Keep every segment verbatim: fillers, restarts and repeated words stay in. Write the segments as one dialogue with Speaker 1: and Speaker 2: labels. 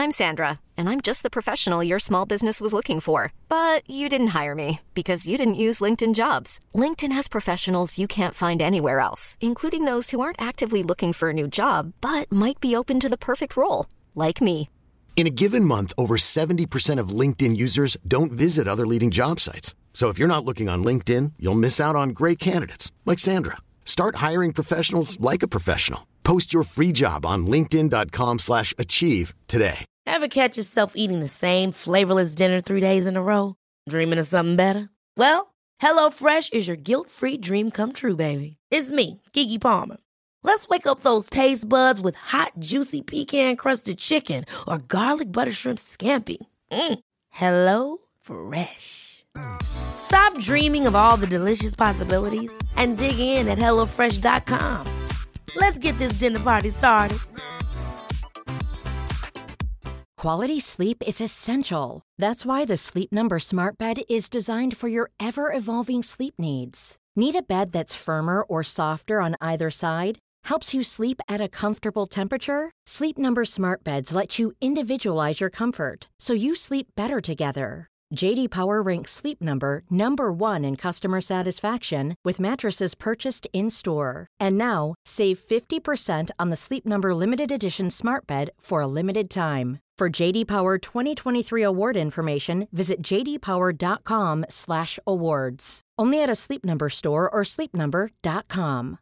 Speaker 1: I'm Sandra, and I'm just the professional your small business was looking for. But you didn't hire me because you didn't use LinkedIn Jobs. LinkedIn has professionals you can't find anywhere else, including those who aren't actively looking for a new job, but might be open to the perfect role, like me.
Speaker 2: In a given month, over seventy percent of LinkedIn users don't visit other leading job sites. So if you're not looking on LinkedIn, you'll miss out on great candidates like Sandra. Start hiring professionals like a professional. Post your free job on linkedin.com slash achieve today.
Speaker 3: Ever catch yourself eating the same flavorless dinner three days in a row? Dreaming of something better? Well, HelloFresh is your guilt-free dream come true, baby. It's me, Keke Palmer. Let's wake up those taste buds with hot, juicy pecan-crusted chicken or garlic butter shrimp scampi. Mm. Hello Fresh. Stop dreaming of all the delicious possibilities and dig in at hello fresh dot com. Let's get this dinner party started.
Speaker 4: Quality sleep is essential. That's why the Sleep Number Smart Bed is designed for your ever-evolving sleep needs. Need a bed that's firmer or softer on either side? Helps you sleep at a comfortable temperature? Sleep Number Smart Beds let you individualize your comfort, so you sleep better together. J D Power ranks Sleep Number number one in customer satisfaction with mattresses purchased in-store. And now, save fifty percent on the Sleep Number Limited Edition Smart Bed for a limited time. For J D Power twenty twenty-three award information, visit j d power dot com slash awards. Only at a Sleep Number store or sleep number dot com.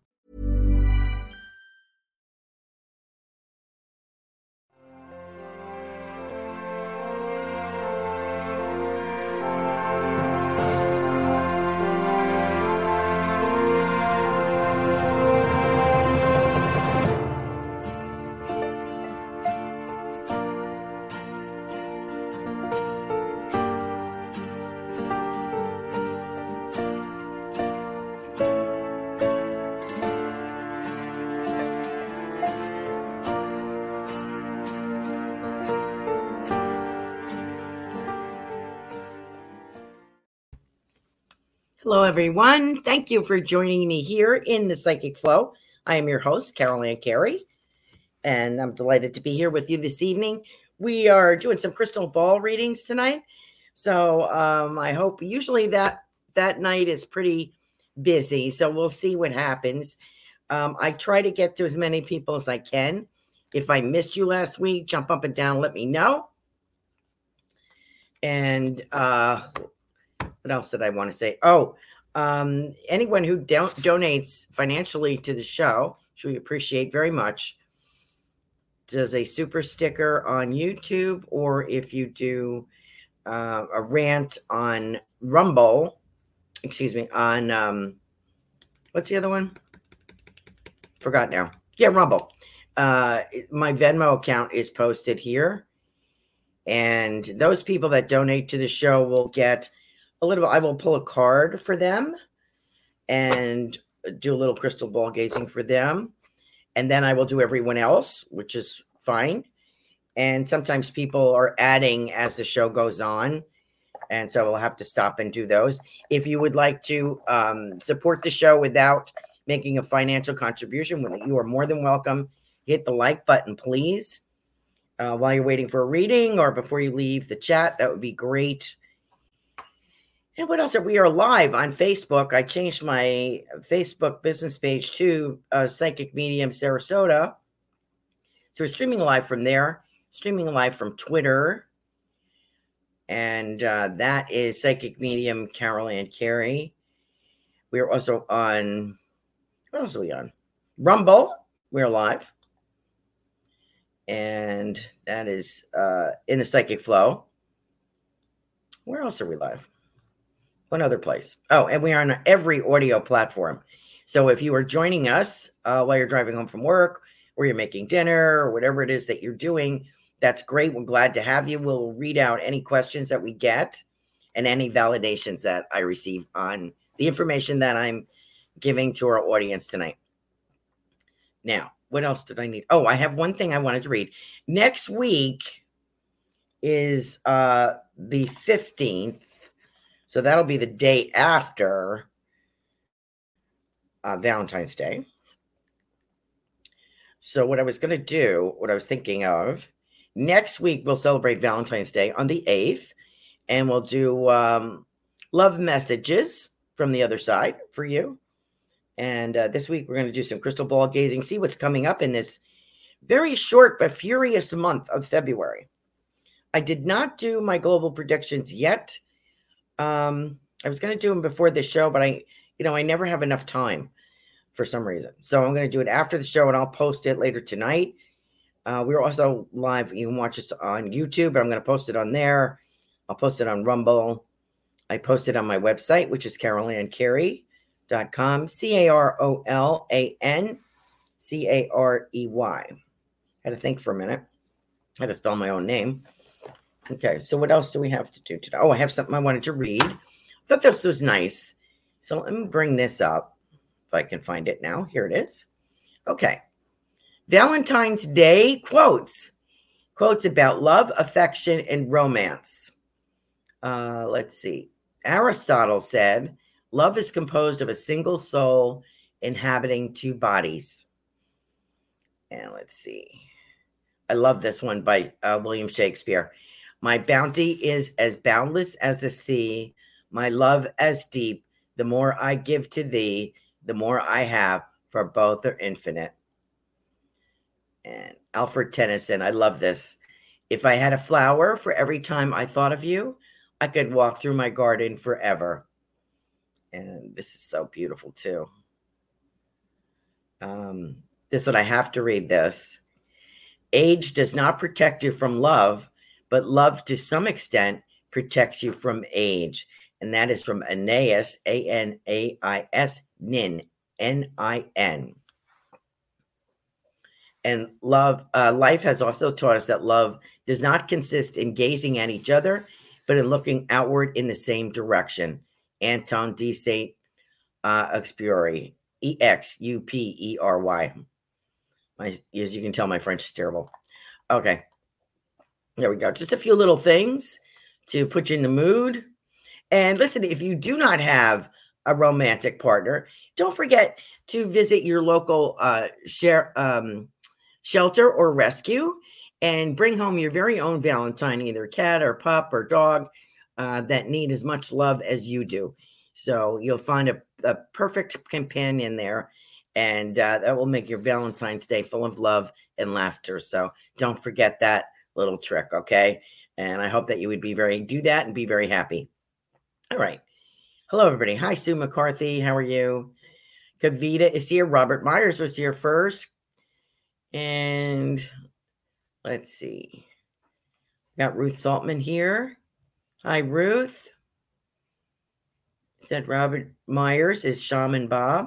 Speaker 5: Hello, everyone. Thank you for joining me here in the Psychic Flow. I am your host, Carol Ann Carey, and I'm delighted to be here with you this evening. We are doing some crystal ball readings tonight, so um, I hope usually that that night is pretty busy, so we'll see what happens. Um, I try to get to as many people as I can. If I missed you last week, jump up and down, let me know. And uh, what else did I want to say? Oh, um, anyone who don't donates financially to the show, which we appreciate very much, does a super sticker on YouTube, or if you do uh, a rant on Rumble, excuse me, on um, what's the other one? Forgot now. Yeah, Rumble. Uh, my Venmo account is posted here, and those people that donate to the show will get a little. I will pull a card for them and do a little crystal ball gazing for them, and then I will do everyone else, which is fine. And sometimes people are adding as the show goes on, and so we'll have to stop and do those. If you would like to um, support the show without making a financial contribution, you are more than welcome. Hit the like button, please, uh, while you're waiting for a reading or before you leave the chat. That would be great. And what else? Are we are live on Facebook. I changed my Facebook business page to uh, Psychic Medium Sarasota. So we're streaming live from there, streaming live from Twitter. And uh, that is Psychic Medium Carol Ann Carey. We're also on, what else are we on? Rumble. We're live. And that is uh, in the Psychic Flow. Where else are we live? One other place. Oh, and we are on every audio platform. So if you are joining us uh, while you're driving home from work, or you're making dinner, or whatever it is that you're doing, that's great. We're glad to have you. We'll read out any questions that we get and any validations that I receive on the information that I'm giving to our audience tonight. Now, what else did I need? Oh, I have one thing I wanted to read. Next week is uh, the fifteenth. So that'll be the day after uh, Valentine's Day. So what I was going to do, what I was thinking of, Next week, we'll celebrate Valentine's Day on the eighth, and we'll do um, love messages from the other side for you. And uh, this week, we're going to do some crystal ball gazing, see what's coming up in this very short but furious month of February. I did not do my global predictions yet. Um, I was going to do them before the show, but I, you know, I never have enough time for some reason. So I'm going to do it after the show, and I'll post it later tonight. Uh, we're also live. You can watch us on YouTube, but I'm going to post it on there. I'll post it on Rumble. I post it on my website, which is carol ann carey dot com, C A R O L A N C A R E Y. Had to think for a minute. I had to spell my own name. Okay, so what else do we have to do today? Oh, I have something I wanted to read. I thought this was nice. So let me bring this up if I can find it now. Here it is. Okay. Valentine's Day quotes. Quotes about love, affection, and romance. Uh, let's see. Aristotle said, love is composed of a single soul inhabiting two bodies. And let's see. I love this one by uh, William Shakespeare. My bounty is as boundless as the sea, my love as deep. The more I give to thee, the more I have, for both are infinite. And Alfred Tennyson, I love this. If I had a flower for every time I thought of you, I could walk through my garden forever. And this is so beautiful too. Um, this one, I have to read this. Age does not protect you from love, but love to some extent protects you from age. And that is from Aeneas, A N A I S, Nin, N I N. And love, uh, life has also taught us that love does not consist in gazing at each other, but in looking outward in the same direction. Anton de Saint uh, Exupéry, E X U P E R Y. My, as you can tell, my French is terrible. Okay. There we go. Just a few little things to put you in the mood. And listen, if you do not have a romantic partner, don't forget to visit your local uh, share, um, shelter or rescue and bring home your very own Valentine, either cat or pup or dog uh, that need as much love as you do. So you'll find a, a perfect companion there, and uh, that will make your Valentine's Day full of love and laughter. So don't forget that little trick, okay? And I hope that you would be very, do that and be very happy. All right. Hello, everybody. Hi, Sue McCarthy. How are you? Kavita is here. Robert Myers was here first. And let's see. Got Ruth Saltman here. Hi, Ruth. Said Robert Myers is Shaman Bob.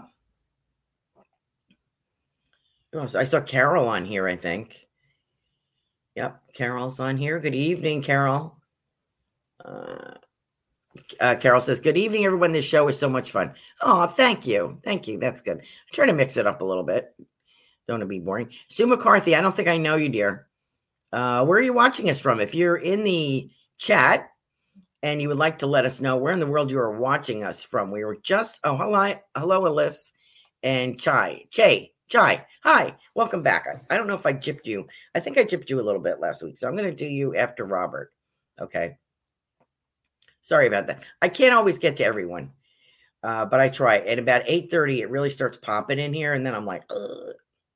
Speaker 5: Oh, I saw Carol on here, I think. Yep, Carol's on here. Good evening, Carol. Uh, uh, Carol says, good evening, everyone. This show is so much fun. Oh, thank you. Thank you. That's good. I try to mix it up a little bit. Don't want to be boring. Sue McCarthy, I don't think I know you, dear. Uh, where are you watching us from? If you're in the chat and you would like to let us know where in the world you are watching us from, we were just, oh, hello, hello, Alyssa and Chai. Che, Chai, hi, welcome back. I, I don't know if I gypped you. I think I gypped you a little bit last week, so I'm going to do you after Robert. Okay. Sorry about that. I can't always get to everyone, uh, but I try. At about eight thirty, it really starts popping in here, and then I'm like, ugh.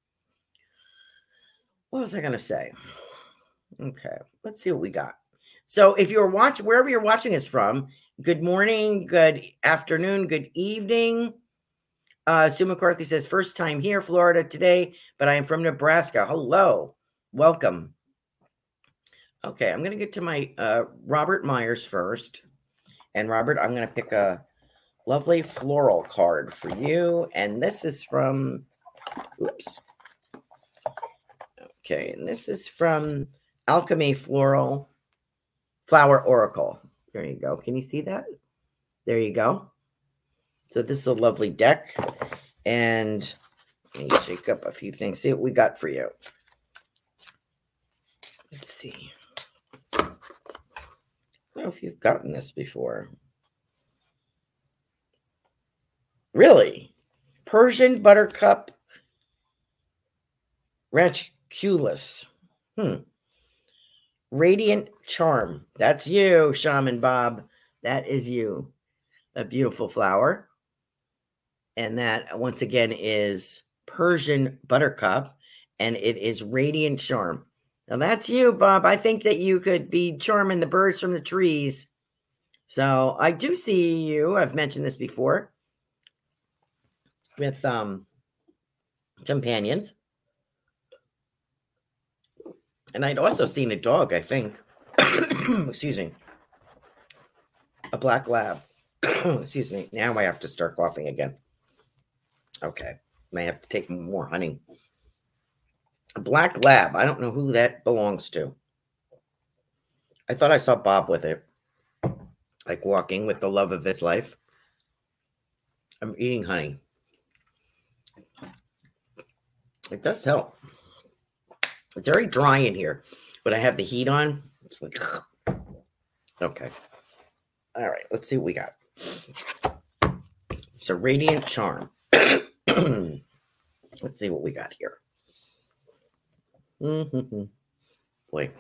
Speaker 5: What was I going to say? Okay, let's see what we got. So if you're watching, wherever you're watching us from, good morning, good afternoon, good evening. Uh, Sue McCarthy says, first time here, Florida today, but I am from Nebraska. Hello, welcome. Okay, I'm going to get to my uh, Robert Myers first. And Robert, I'm going to pick a lovely floral card for you. And this is from, oops. Okay, and this is from Alchemy Floral Flower Oracle. There you go. Can you see that? There you go. So this is a lovely deck. And let me shake up a few things. See what we got for you. Let's see. I don't know if you've gotten this before. Really? Persian Buttercup Ranunculus. Hmm. Radiant Charm. That's you, Shaman Bob. That is you. A beautiful flower. And that, once again, is Persian Buttercup. And it is Radiant Charm. Now, that's you, Bob. I think that you could be charming the birds from the trees. So, I do see you. I've mentioned this before. With um, companions. And I'd also seen a dog, I think. Excuse me. A black lab. Excuse me. Now I have to start coughing again. Okay. May have to take more honey. A black lab. I don't know who that belongs to. I thought I saw Bob with it. Like walking with the love of his life. I'm eating honey. It does help. It's very dry in here. But I have the heat on. It's like, okay. All right. Let's see what we got. It's a Radiant Charm. Let's see what we got here. Mm-hmm. Wait.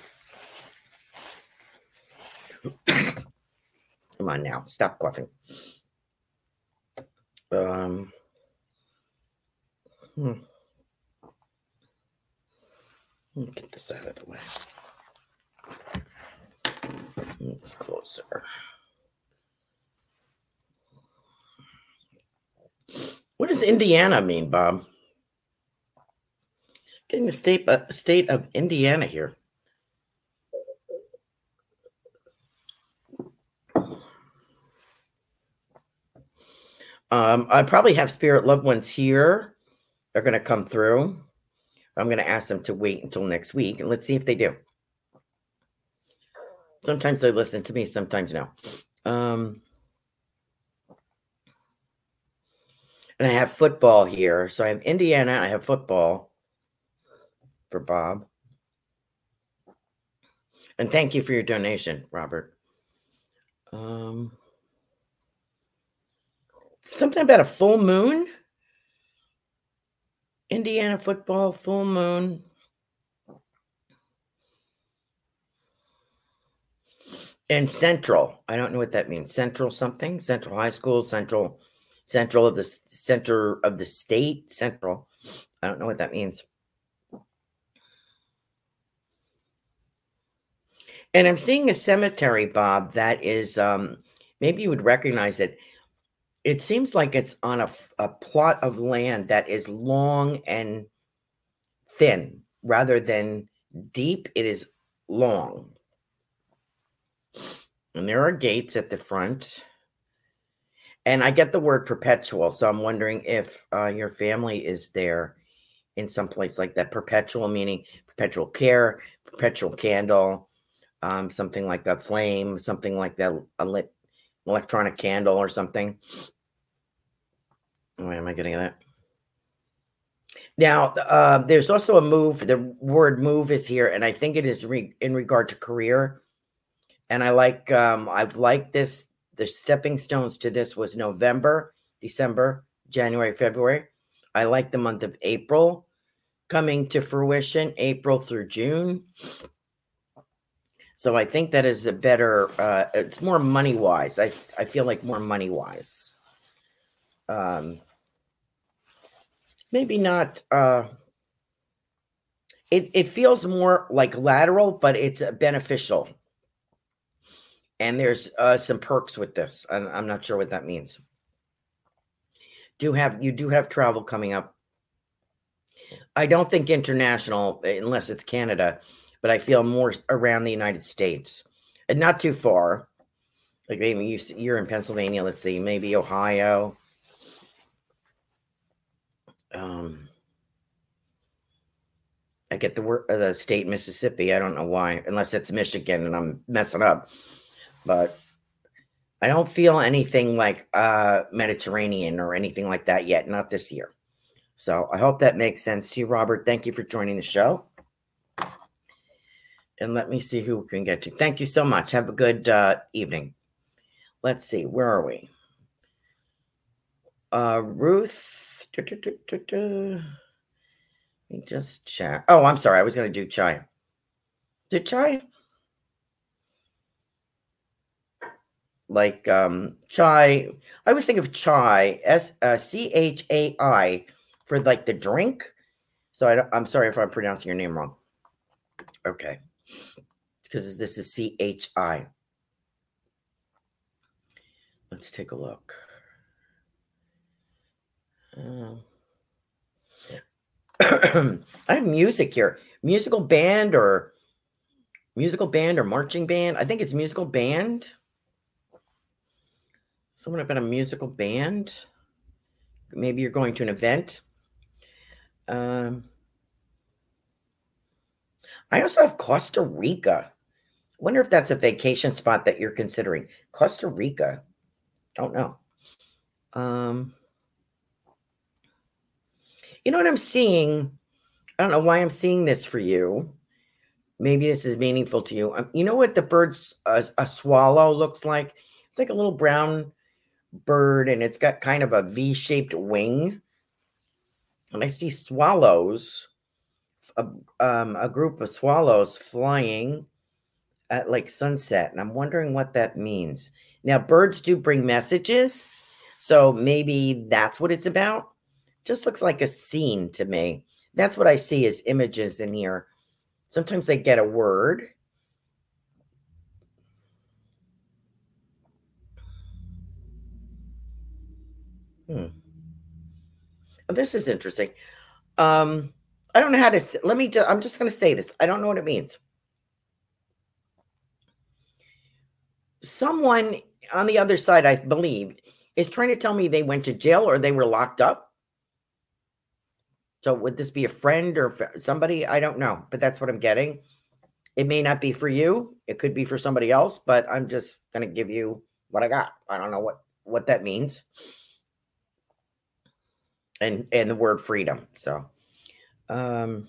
Speaker 5: Come on now. Stop coughing. Um. Hmm. Get this out of the way. It's closer. What does Indiana mean, Bob? Getting the state, uh, state of Indiana here. Um, I probably have spirit loved ones here. They're going to come through. I'm going to ask them to wait until next week, and let's see if they do. Sometimes they listen to me, sometimes no. Um, and I have football here. So I have Indiana. I have football for Bob. And thank you for your donation, Robert. Um, something about a full moon? Indiana football, full moon. And Central. I don't know what that means. Central something? Central High School, Central, Central of the center of the state, Central. I don't know what that means. And I'm seeing a cemetery, Bob, that is, um, maybe you would recognize it. It seems like it's on a, a plot of land that is long and thin rather than deep. It is long. And there are gates at the front. And I get the word perpetual. So I'm wondering if uh, your family is there in some place like that. Perpetual meaning perpetual care, perpetual candle, um, something like that, flame, something like that, a lit electronic candle or something. Why am I getting that? Now, uh, there's also a move. The word move is here, and I think it is re- in regard to career. And I like, um, I've liked this. The stepping stones to this was November, December, January, February. I like the month of April coming to fruition, April through June. So I think that is a better, uh, it's more money-wise. I, I feel like more money-wise. Um, maybe not, uh, it, it feels more like lateral, but it's beneficial. And there's uh, some perks with this. I'm, I'm not sure what that means. Do have you do have travel coming up? I don't think international, unless it's Canada, but I feel more around the United States, and not too far. Like maybe you, you're in Pennsylvania. Let's see, maybe Ohio. Um, I get the word uh, the state Mississippi. I don't know why, unless it's Michigan, and I'm messing up. But I don't feel anything like uh, Mediterranean or anything like that yet. Not this year. So I hope that makes sense to you, Robert. Thank you for joining the show. And let me see who we can get to. Thank you so much. Have a good uh, evening. Let's see. Where are we? Uh, Ruth. Da, da, da, da, da. Let me just check. Oh, I'm sorry. I was going to do Chai. Did chai? Like um, chai. I always think of chai, S uh, C H A I, for like the drink. So I don't, I'm sorry if I'm pronouncing your name wrong. Okay. Because this is C H I. Let's take a look. Uh, I have music here. Musical band or musical band or marching band. I think it's musical band. Someone up in a musical band. Maybe you're going to an event. Um, I also have Costa Rica. Wonder if that's a vacation spot that you're considering. Costa Rica. Don't know. Um, you know what I'm seeing? I don't know why I'm seeing this for you. Maybe this is meaningful to you. Um, you know what the bird's uh, a swallow looks like? It's like a little brown bird, and it's got kind of a V-shaped wing. And I see swallows, a, um, a group of swallows flying at like sunset, and I'm wondering what that means. Now, birds do bring messages, so maybe that's what it's about. Just looks like a scene to me. That's what I see as images in here. Sometimes they get a word. Hmm. This is interesting. Um, I don't know how to say, let me just, I'm just going to say this. I don't know what it means. Someone on the other side, I believe, is trying to tell me they went to jail or they were locked up. So would this be a friend or somebody? I don't know, but that's what I'm getting. It may not be for you. It could be for somebody else, but I'm just going to give you what I got. I don't know what, what that means. And, and the word freedom. So, um,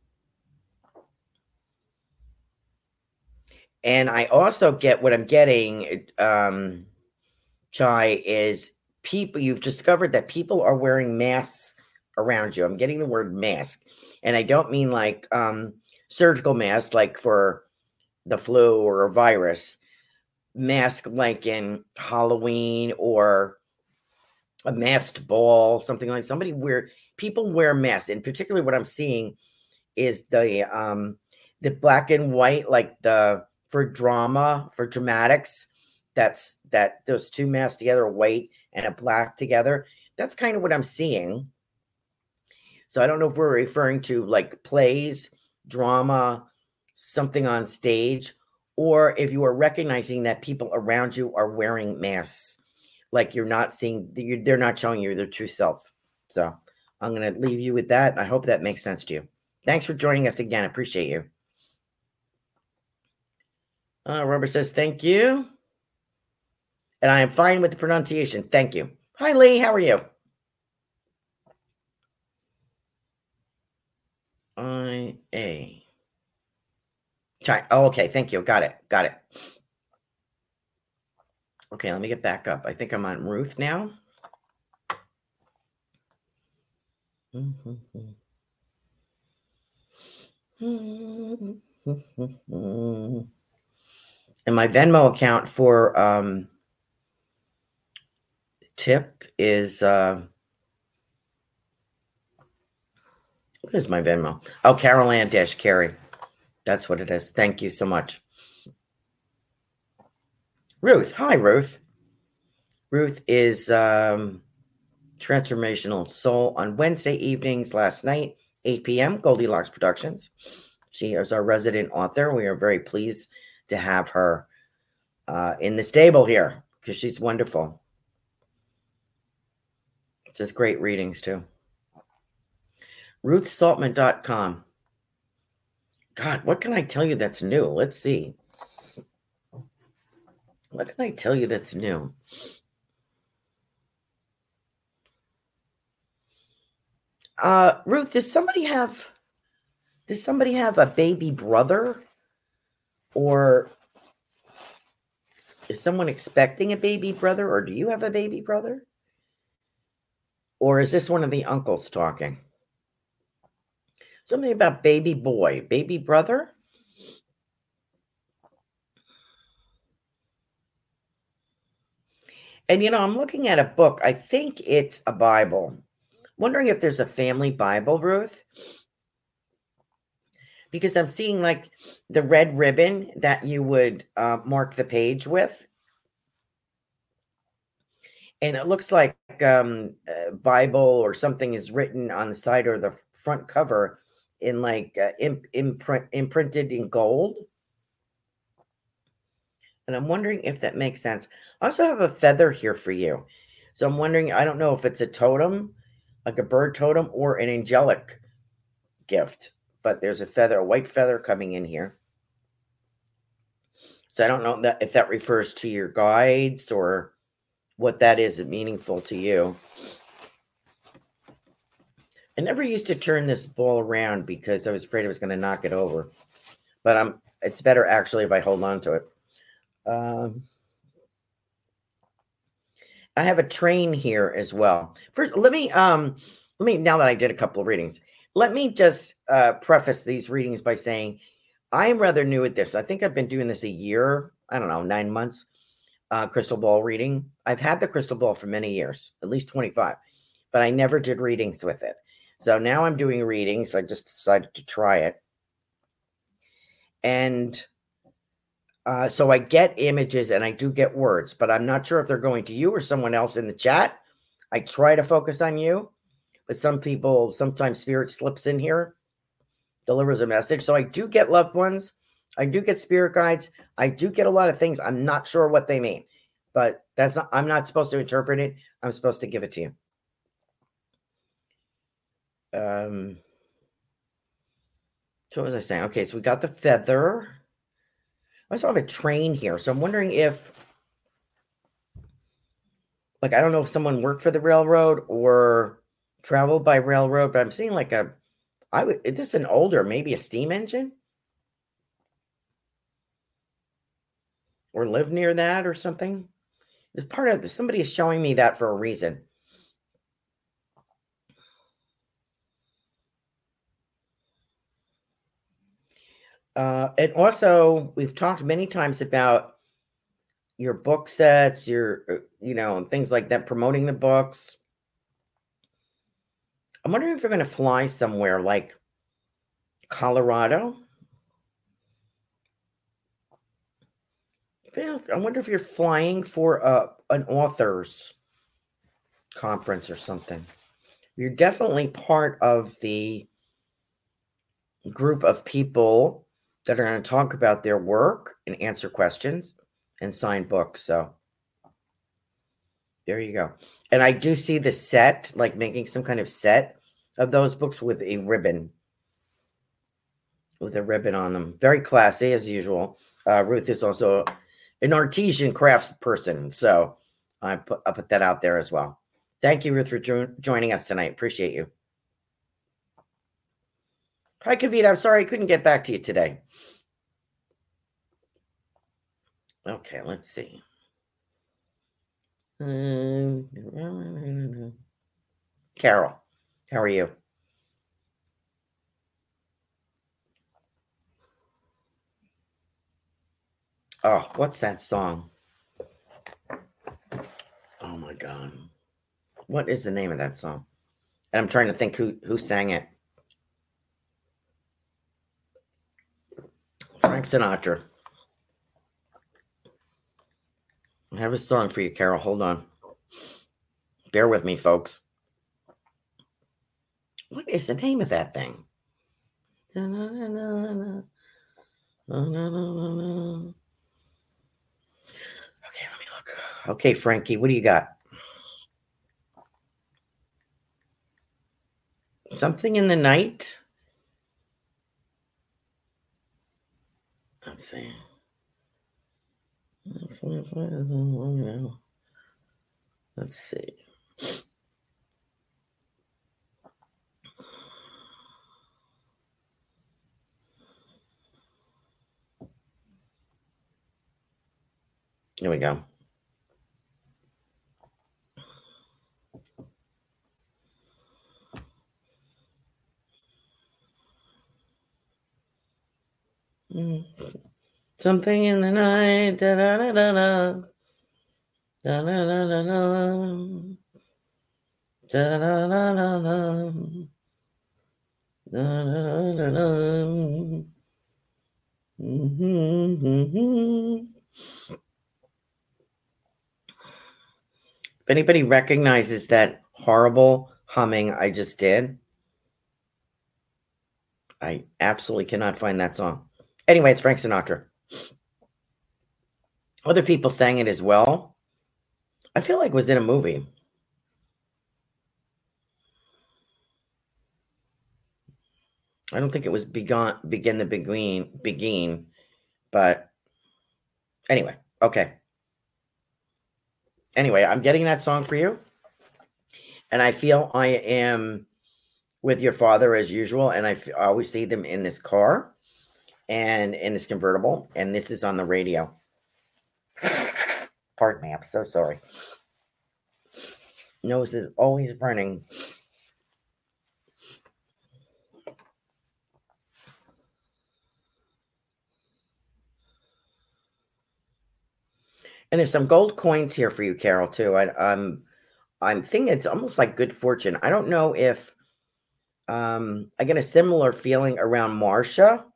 Speaker 5: and I also get what I'm getting, um, Chai, is people, you've discovered that people are wearing masks around you. I'm getting the word mask. And I don't mean like um, surgical masks, like for the flu or a virus. Mask like in Halloween or a masked ball, something like somebody wear, people wear masks. In particular, what I'm seeing is the um, the black and white, like the, for drama, for dramatics, that's that those two masks together, a white and a black together. That's kind of what I'm seeing. So I don't know if we're referring to like plays, drama, something on stage, or if you are recognizing that people around you are wearing masks, like you're not seeing, you're, they're not showing you their true self. So I'm going to leave you with that. I hope that makes sense to you. Thanks for joining us again. I appreciate you. Uh, Robert says, thank you. And I am fine with the pronunciation. Thank you. Hi, Lee. How are you? I A. Oh, okay. Thank you. Got it. Got it. Okay, let me get back up. I think I'm on Ruth now. Mm-hmm. And my Venmo account for um, tip is, uh, what is my Venmo? Oh, Carol Ann Dash Carey. That's what it is. Thank you so much. Ruth. Hi, Ruth. Ruth is um, Transformational Soul on Wednesday evenings last night, eight p.m., Goldilocks Productions. She is our resident author. We are very pleased to have her uh, in the stable here because she's wonderful. Just great readings, too. ruth saltman dot com. God, what can I tell you that's new? Let's see. What can I tell you that's new? Uh, Ruth, does somebody have, does somebody have a baby brother? Or is someone expecting a baby brother? Or do you have a baby brother? Or is this one of the uncles talking? Something about baby boy, baby brother? And, you know, I'm looking at a book. I think it's a Bible. Wondering if there's a family Bible, Ruth, because I'm seeing like the red ribbon that you would uh, mark the page with. And it looks like um, a Bible or something is written on the side or the front cover in like uh, imp- imprint, imprinted in gold. And I'm wondering if that makes sense. I also have a feather here for you. So I'm wondering, I don't know if it's a totem, like a bird totem, or an angelic gift. But there's a feather, a white feather coming in here. So I don't know that if that refers to your guides or what that is meaningful to you. I never used to turn this ball around because I was afraid I was going to knock it over. But I'm. It's better actually if I hold on to it. Um, I have a train here as well. First, let me um, let me now that I did a couple of readings, let me just uh, preface these readings by saying I am rather new at this. I think I've been doing this a year. I don't know, nine months. Uh, crystal ball reading. I've had the crystal ball for many years, at least twenty-five, but I never did readings with it. So now I'm doing readings. I just decided to try it. And uh, so I get images and I do get words, but I'm not sure if they're going to you or someone else in the chat. I try to focus on you, but some people, sometimes spirit slips in here, delivers a message. So I do get loved ones. I do get spirit guides. I do get a lot of things. I'm not sure what they mean, but that's not, I'm not supposed to interpret it. I'm supposed to give it to you. Um, so what was I saying? Okay, so we got the feather. I also have a train here. So I'm wondering if, like, I don't know if someone worked for the railroad or traveled by railroad, but I'm seeing like a, I would, is this an older, maybe a steam engine? Or live near that or something? It's part of, somebody is showing me that for a reason. Uh, and also, we've talked many times about your book sets, your, uh, you know, and things like that, promoting the books. I'm wondering if you're going to fly somewhere like Colorado. I wonder if you're flying for a, an author's conference or something. You're definitely part of the group of people that are going to talk about their work and answer questions and sign books. So there you go. And I do see the set, like making some kind of set of those books with a ribbon. With a ribbon on them. Very classy as usual. Uh, Ruth is also an artesian crafts person. So I put, I put that out there as well. Thank you, Ruth, for jo- joining us tonight. Appreciate you. Hi, Kavita. I'm sorry I couldn't get back to you today. Okay, let's see. Um, Carol, how are you? Oh, what's that song? Oh my God. What is the name of that song? And I'm trying to think who, who sang it. Frank Sinatra. I have a song for you, Carol. Hold on. Bear with me, folks. What is the name of that thing? Okay, let me look. Okay, Frankie, what do you got? Something in the Night? Let's see. Let's see. Here we go. Something in the night. Da, da, da, da, da. Da-na-na-na-na. Da-na-na-na-na. Da-na-na-na-na. Mm-hmm. If anybody recognizes that horrible humming I just did, I absolutely cannot find that song. Anyway, it's Frank Sinatra. Other people sang it as well. I feel like it was in a movie. I don't think it was Begun, Begin the Begin, Begin, but anyway, okay. Anyway, I'm getting that song for you. And I feel I am with your father as usual. And I, f- I always see them in this car and in this convertible. And this is on the radio. Pardon me. I'm so sorry. Nose is always running. And there's some gold coins here for you, Carol, too. I, I'm, I'm thinking it's almost like good fortune. I don't know if um, I get a similar feeling around Marsha.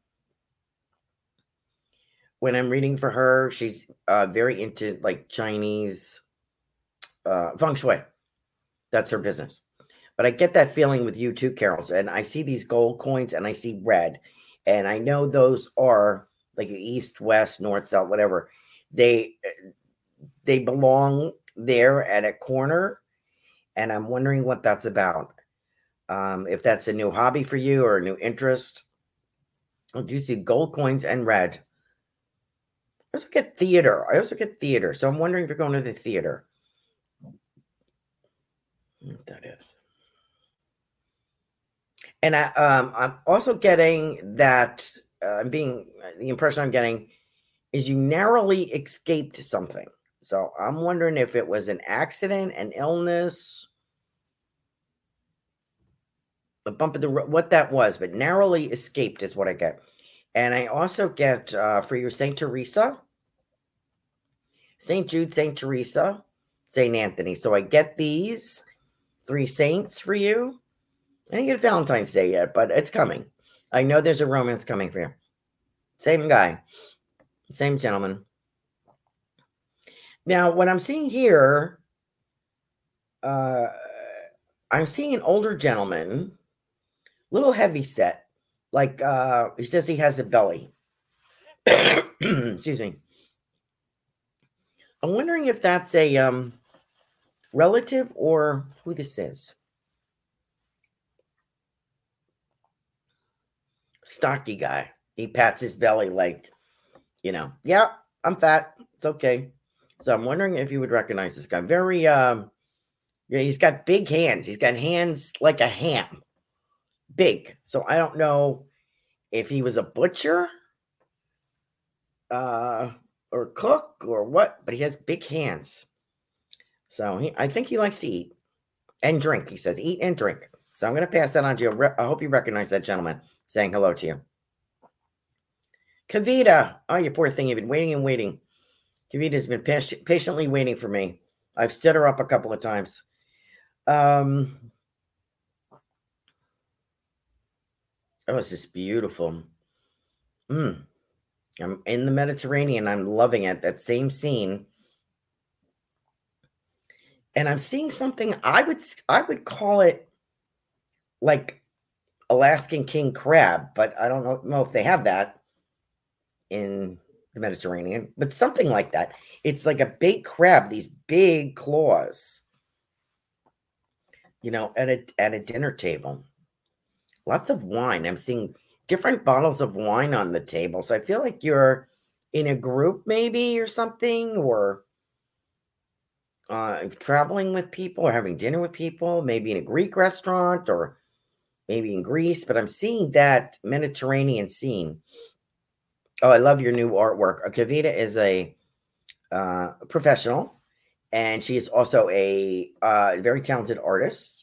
Speaker 5: When I'm reading for her, she's uh, very into like Chinese uh, feng shui. That's her business. But I get that feeling with you too, Carols. And I see these gold coins and I see red. And I know those are like east, west, north, south, whatever. They they belong there at a corner. And I'm wondering what that's about. Um, if that's a new hobby for you or a new interest. Oh, do you see gold coins and red? I also get theater. I also get theater. So I'm wondering if you're going to the theater. What that is. And I, um, I'm also getting that uh, I'm being the impression I'm getting is you narrowly escaped something. So I'm wondering if it was an accident, an illness, a bump in the road, what that was, but narrowly escaped is what I get. And I also get uh, for your Saint Teresa, Saint Jude, Saint Teresa, Saint Anthony. So I get these three saints for you. I didn't get Valentine's Day yet, but it's coming. I know there's a romance coming for you. Same guy, same gentleman. Now, what I'm seeing here, uh, I'm seeing an older gentleman, little heavy set, like uh, he says he has a belly. Excuse me. I'm wondering if that's a um, relative or who this is. Stocky guy. He pats his belly like, you know, yeah, I'm fat. It's okay. So I'm wondering if you would recognize this guy. Very, um, yeah, he's got big hands. He's got hands like a ham. Big. So I don't know if he was a butcher uh, or cook or what, but he has big hands. So he, I think he likes to eat and drink. He says eat and drink. So I'm going to pass that on to you. I hope you recognize that gentleman saying hello to you. Kavita. Oh, you poor thing. You've been waiting and waiting. Kavita's been patient, patiently waiting for me. I've stood her up a couple of times. Um, oh, it's just beautiful. Mm. I'm in the Mediterranean. I'm loving it. That same scene. And I'm seeing something I would I would call it like Alaskan king crab, but I don't know, know if they have that in the Mediterranean, but something like that. It's like a big crab, these big claws, you know, at a at a dinner table. Lots of wine. I'm seeing different bottles of wine on the table. So I feel like you're in a group maybe or something, or uh, traveling with people or having dinner with people, maybe in a Greek restaurant or maybe in Greece, but I'm seeing that Mediterranean scene. Oh, I love your new artwork. Kavita is a uh, professional, and she is also a uh, very talented artist.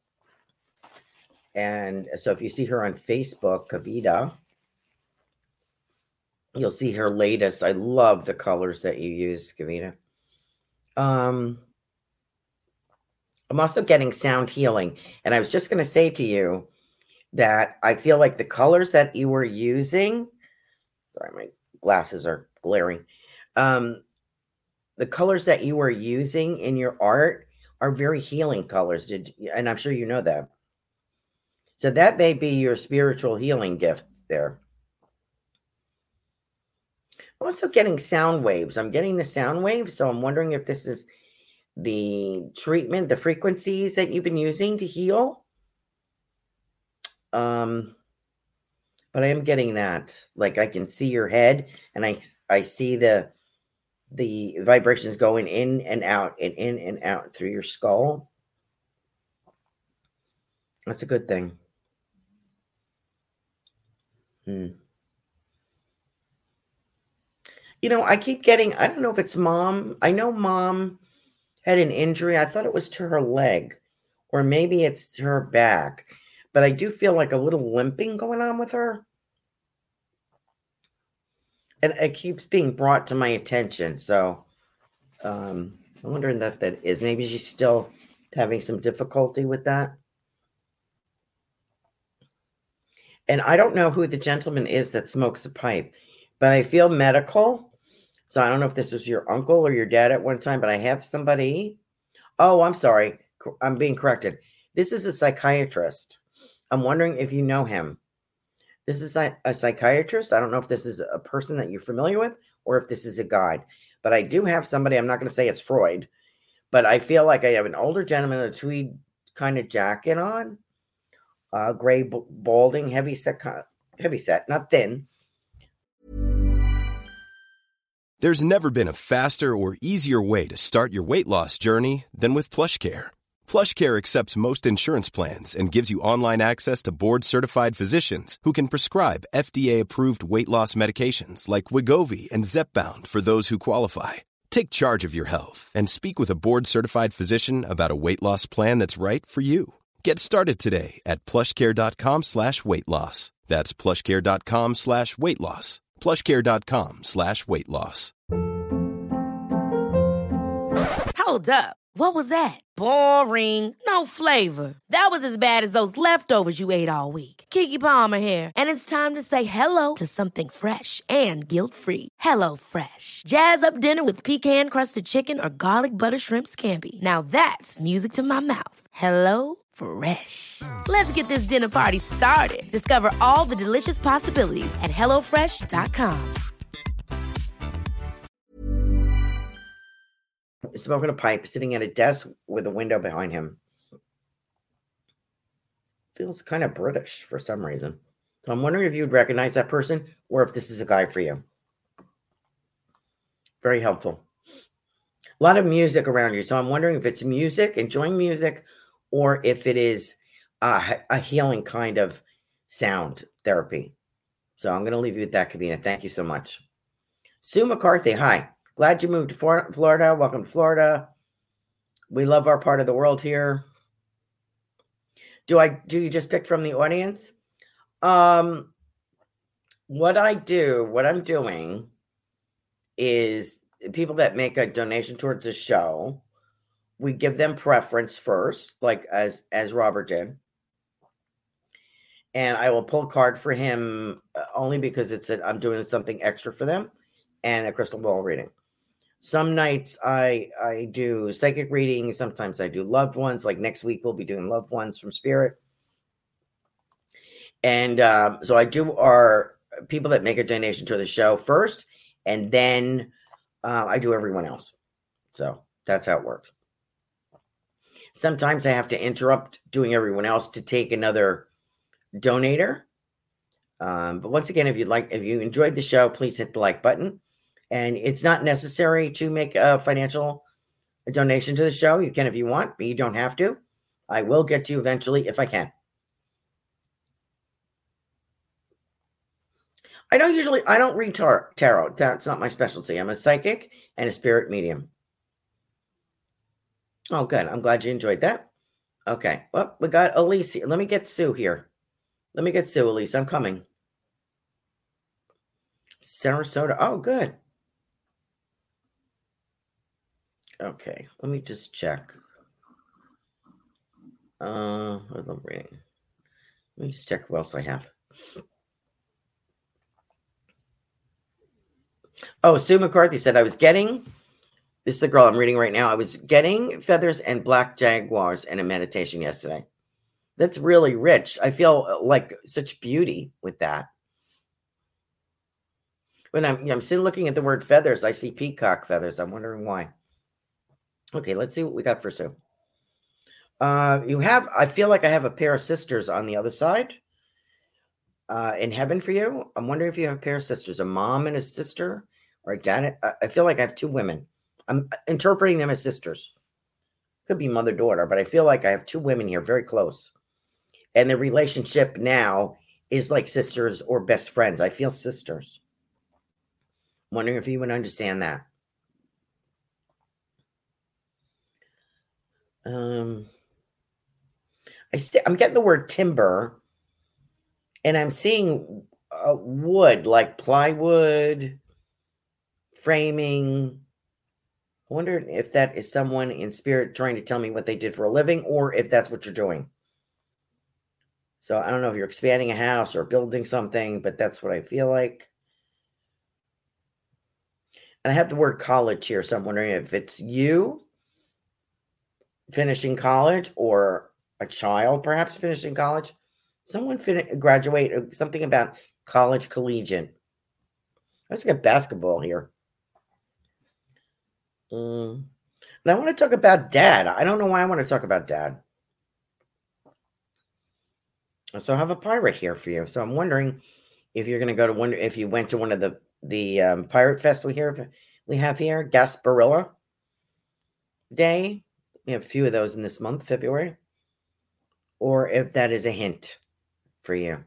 Speaker 5: And so if you see her on Facebook, Kavita, you'll see her latest. I love the colors that you use, Kavita. Um, I'm also getting sound healing. And I was just going to say to you that I feel like the colors that you were using, sorry, my glasses are glaring. Um, the colors that you were using in your art are very healing colors. Did and I'm sure you know that. So that may be your spiritual healing gift there. I'm also getting sound waves. I'm getting the sound waves. So I'm wondering if this is the treatment, the frequencies that you've been using to heal. Um, but I am getting that. Like I can see your head and I I see the the vibrations going in and out and in and out through your skull. That's a good thing. Hmm. You know, I keep getting, I don't know if it's mom. I know mom had an injury. I thought it was to her leg, or maybe it's to her back. But I do feel like a little limping going on with her. And it keeps being brought to my attention. So um, I'm wondering that that is. Maybe she's still having some difficulty with that. And I don't know who the gentleman is that smokes a pipe, but I feel medical. So I don't know if this was your uncle or your dad at one time, but I have somebody. Oh, I'm sorry. I'm being corrected. This is a psychiatrist. I'm wondering if you know him. This is a, a psychiatrist. I don't know if this is a person that you're familiar with or if this is a guide, but I do have somebody. I'm not going to say it's Freud, but I feel like I have an older gentleman, a tweed kind of jacket on, uh, gray, balding, heavy set, heavy set, not thin.
Speaker 6: There's never been a faster or easier way to start your weight loss journey than with PlushCare. PlushCare accepts most insurance plans and gives you online access to board-certified physicians who can prescribe F D A-approved weight loss medications like Wegovy and Zepbound for those who qualify. Take charge of your health and speak with a board-certified physician about a weight loss plan that's right for you. Get started today at plushcare.com slash weight loss. That's plushcare.com slash weight loss. plushcare.com slash weight loss.
Speaker 3: Hold up. What was that? Boring. No flavor. That was as bad as those leftovers you ate all week. Keke Palmer here, and it's time to say hello to something fresh and guilt-free. Hello Fresh. Jazz up dinner with pecan-crusted chicken or garlic butter shrimp scampi. Now that's music to my mouth. Hello Fresh. Let's get this dinner party started. Discover all the delicious possibilities at hello fresh dot com.
Speaker 5: Smoking a pipe, sitting at a desk with a window behind him. Feels kind of British for some reason. So I'm wondering if you'd recognize that person or if this is a guy for you. Very helpful. A lot of music around you. So I'm wondering if it's music, enjoying music, or if it is a, a healing kind of sound therapy. So I'm going to leave you with that, Kavina. Thank you so much. Sue McCarthy, hi. Glad you moved to Florida. Welcome to Florida. We love our part of the world here. Do I do you just pick from the audience? Um, what I do, what I'm doing is people that make a donation towards the show, we give them preference first, like as as Robert did. And I will pull a card for him only because it's a, I'm doing something extra for them and a crystal ball reading. Some nights I I do psychic readings. Sometimes I do loved ones. Like next week, we'll be doing loved ones from Spirit. And um, so I do our people that make a donation to the show first, and then uh, I do everyone else. So that's how it works. Sometimes I have to interrupt doing everyone else to take another donator. Um, but once again, if you'd like, if you enjoyed the show, please hit the like button. And it's not necessary to make a financial donation to the show. You can if you want, but you don't have to. I will get to you eventually if I can. I don't usually, I don't read tar- tarot. That's not my specialty. I'm a psychic and a spirit medium. Oh, good. I'm glad you enjoyed that. Okay. Well, we got Elise here. Let me get Sue here. Let me get Sue, Elise. I'm coming. Sarasota. Oh, good. Okay, let me just check. Uh, what am I reading? Let me just check what else I have. Oh, Sue McCarthy said, I was getting, this is the girl I'm reading right now. I was getting feathers and black jaguars in a meditation yesterday. That's really rich. I feel like such beauty with that. When I'm, I'm still looking at the word feathers, I see peacock feathers. I'm wondering why. Okay, let's see what we got for Sue. Uh, you have, I feel like I have a pair of sisters on the other side uh, in heaven for you. I'm wondering if you have a pair of sisters, a mom and a sister, or a dad. I feel like I have two women. I'm interpreting them as sisters. Could be mother-daughter, but I feel like I have two women here very close. And the relationship now is like sisters or best friends. I feel sisters. I'm wondering if you would understand that. Um, I st- I'm getting the word timber, and I'm seeing uh, wood, like plywood, framing. I wonder if that is someone in spirit trying to tell me what they did for a living, or if that's what you're doing. So I don't know if you're expanding a house or building something, but that's what I feel like. And I have the word college here, so I'm wondering if it's you finishing college or a child perhaps finishing college. Someone fin- graduate, something about college collegiate. Let's get basketball here. Mm. And I want to talk about dad. I don't know why I want to talk about dad. So I have a pirate here for you. So I'm wondering if you're going to go to one, if you went to one of the, the um, pirate fest we, here, we have here, Gasparilla Day. We have a few of those in this month, February. Or if that is a hint for you.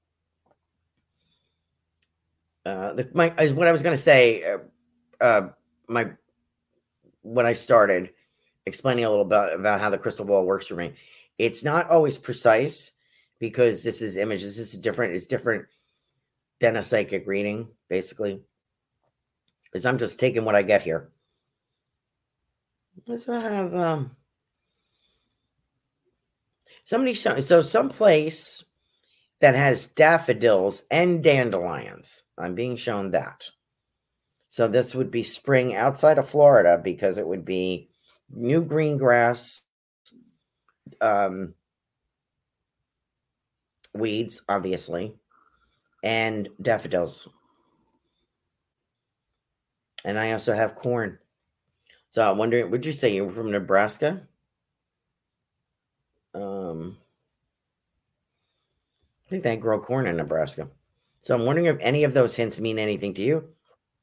Speaker 5: Uh, the, my, is what I was going to say, uh, uh, my, when I started explaining a little bit about how the crystal ball works for me, it's not always precise because this is images. This is different. It's different than a psychic reading, basically, because I'm just taking what I get here. Let's have um, somebody show, so some place that has daffodils and dandelions. I'm being shown that. So this would be spring outside of Florida because it would be new green grass, um, weeds, obviously, and daffodils. And I also have corn. So I'm wondering, would you say you were from Nebraska? Um, I think they grow corn in Nebraska. So I'm wondering if any of those hints mean anything to you.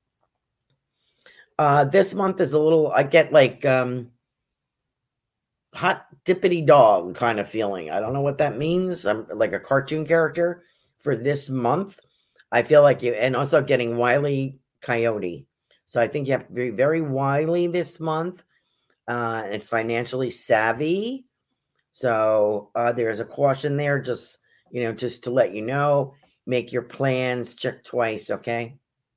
Speaker 5: Uh, this month is a little, I get like um, hot dippity dog kind of feeling. I don't know what that means. I'm like a cartoon character for this month. I feel like you, and also getting Wile E. Coyote. So I think you have to be very wily this month uh, and financially savvy. So uh, there's a caution there, just, you know, just to let you know, make your plans, check twice, okay?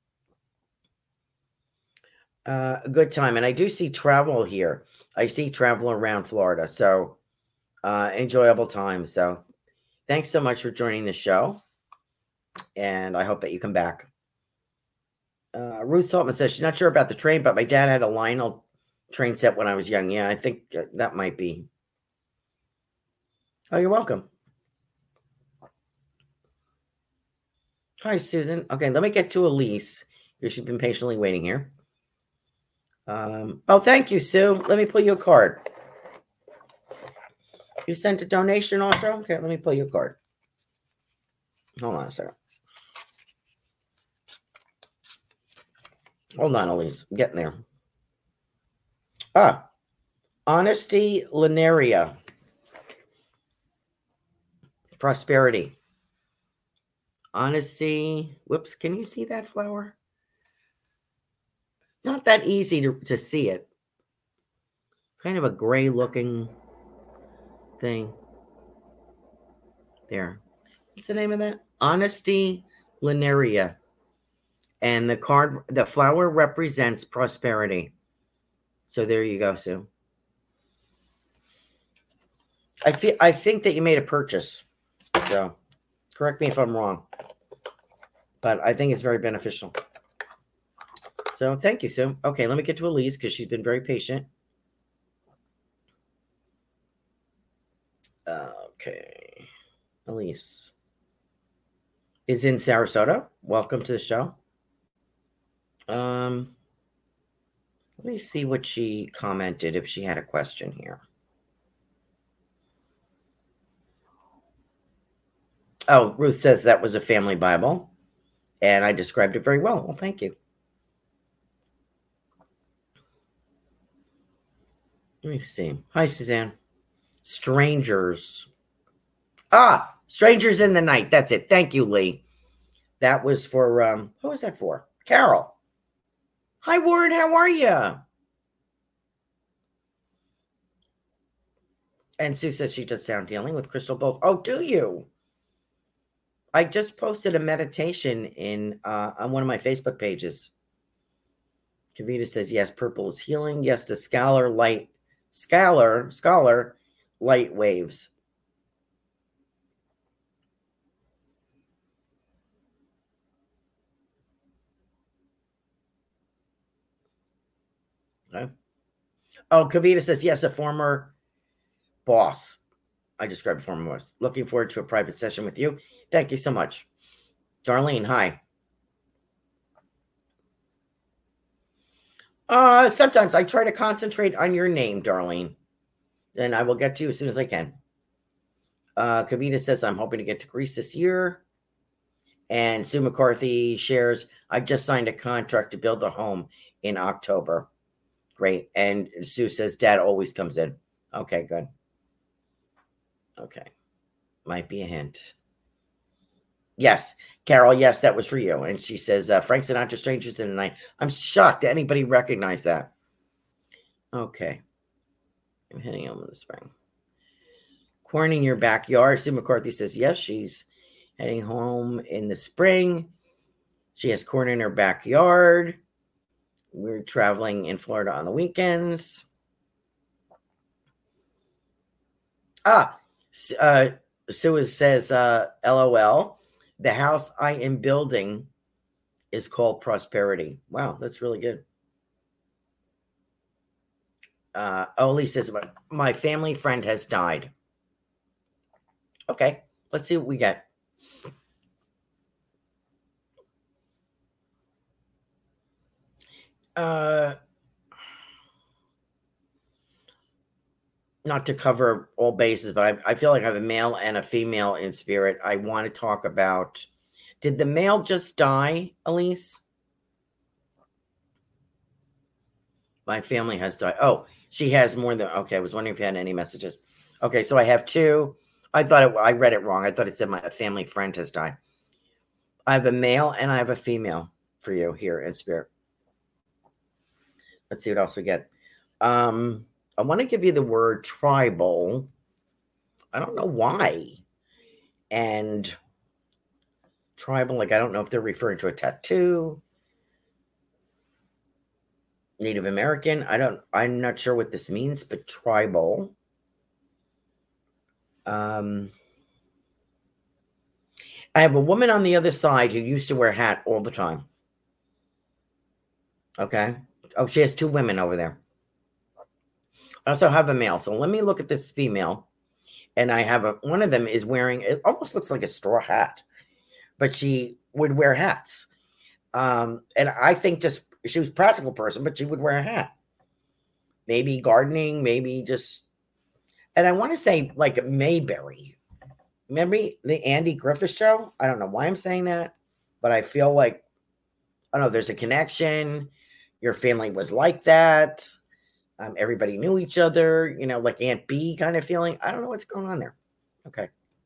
Speaker 5: Uh, a good time. And I do see travel here. I see travel around Florida. So uh, enjoyable time. So thanks so much for joining the show. And I hope that you come back. Uh, Ruth Saltman says she's not sure about the train, but my dad had a Lionel train set when I was young. Yeah, I think that might be. Oh, you're welcome. Hi, Susan. Okay, let me get to Elise. She's been patiently waiting here. Um, oh, thank you, Sue. Let me pull you a card. You sent a donation also? Okay, let me pull you a card. Hold on a second. Hold on, Elise. I'm getting there. Ah, honesty, linearia. Prosperity. Honesty. Whoops, can you see that flower? Not that easy to, to see it. Kind of a gray looking thing. There. What's the name of that? Honesty, linearia. And the card, the flower represents prosperity. So there you go, Sue. I feel I think that you made a purchase. So correct me if I'm wrong. But I think it's very beneficial. So thank you, Sue. Okay, let me get to Elise because she's been very patient. Okay. Elise is in Sarasota. Welcome to the show. Um, let me see what she commented if she had a question here. Oh, Ruth says that was a family Bible, and I described it very well. Well, thank you. Let me see. Hi, Suzanne. Strangers. Ah, Strangers in the Night. That's it. Thank you, Lee. That was for, um, who was that for? Carol. Hi, Warren. How are you? And Sue says she does sound healing with crystal bowls. Oh, do you? I just posted a meditation in uh, on one of my Facebook pages. Kavita says, yes, purple is healing. Yes, the scholar light, scholar, scholar light waves. Okay. Oh, Kavita says, yes, a former boss. I described a former boss. Looking forward to a private session with you. Thank you so much. Darlene, hi. Uh, sometimes I try to concentrate on your name, Darlene. And I will get to you as soon as I can. Uh, Kavita says, I'm hoping to get to Greece this year. And Sue McCarthy shares, I just signed a contract to build a home in October. Great. And Sue says, Dad always comes in. Okay, good. Okay. Might be a hint. Yes. Carol, yes, that was for you. And she says, uh, Frank Sinatra, Strangers in the Night. I'm shocked that anybody recognized that. Okay. I'm heading home in the spring. Corn in your backyard. Sue McCarthy says, yes, she's heading home in the spring. She has corn in her backyard. We're traveling in Florida on the weekends. Ah, uh, Sue says, uh, LOL. The house I am building is called Prosperity. Wow, that's really good. Uh, Oli says, my family friend has died. Okay, let's see what we get. Uh, not to cover all bases, but I, I feel like I have a male and a female in spirit. I want to talk about, did the male just die, Elise? My family has died. Oh, she has more than, okay, I was wondering if you had any messages. Okay, so I have two. I thought it, I read it wrong. I thought it said my a family friend has died. I have a male and I have a female for you here in spirit. Let's see what else we get. Um, I want to give you the word tribal. I don't know why. And tribal, like I don't know if they're referring to a tattoo. Native American. I don't, I'm not sure what this means, but tribal. Um, I have a woman on the other side who used to wear a hat all the time. Okay. Oh, she has two women over there. I also have a male. So let me look at this female. And I have a, one of them is wearing, it almost looks like a straw hat, but she would wear hats. Um, and I think just, she was a practical person, but she would wear a hat. Maybe gardening, maybe just, and I want to say like Mayberry. Remember the Andy Griffith show? I don't know why I'm saying that, but I feel like, I don't know, there's a connection. Your family was like that. Um, everybody knew each other, you know, like Aunt B kind of feeling. I don't know what's going on there. Okay.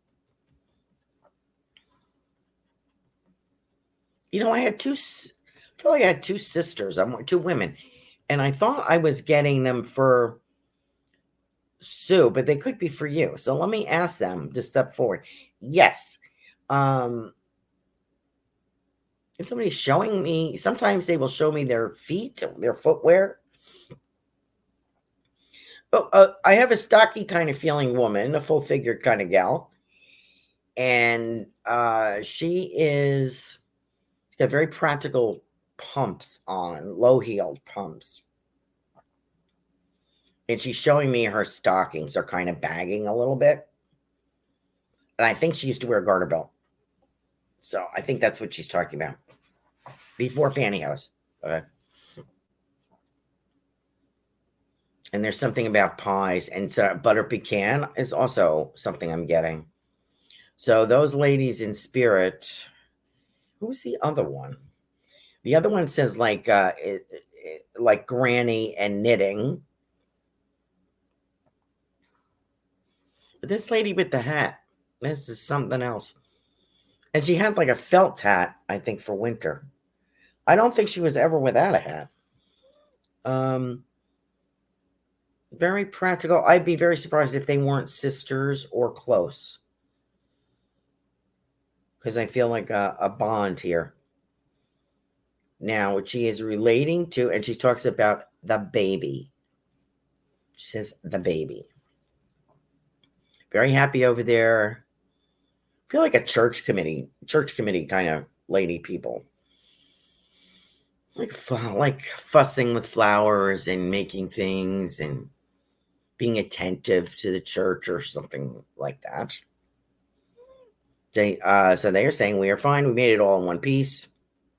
Speaker 5: You know, I had two, I feel like I had two sisters, I'm two women, and I thought I was getting them for Sue, but they could be for you. So let me ask them to step forward. Yes. Um, if somebody's showing me, sometimes they will show me their feet, their footwear. Oh, uh, I have a stocky kind of feeling woman, a full figured kind of gal. And uh, she is got very practical pumps on, low heeled pumps. And she's showing me her stockings are kind of bagging a little bit. And I think she used to wear a garter belt. So I think that's what she's talking about. Before pantyhose. Okay. And there's something about pies. And so butter pecan is also something I'm getting. So those ladies in spirit. Who's the other one? The other one says like uh, it, it, like granny and knitting. But this lady with the hat, this is something else. And she had like a felt hat, I think, for winter. I don't think she was ever without a hat. Um, very practical. I'd be very surprised if they weren't sisters or close. Because I feel like a, a bond here. Now, what she is relating to, and she talks about the baby. She says the baby. Very happy over there. I feel like a church committee, church committee kind of lady people. Like, like fussing with flowers and making things and being attentive to the church or something like that. They, uh, so they are saying, we are fine. We made it all in one piece.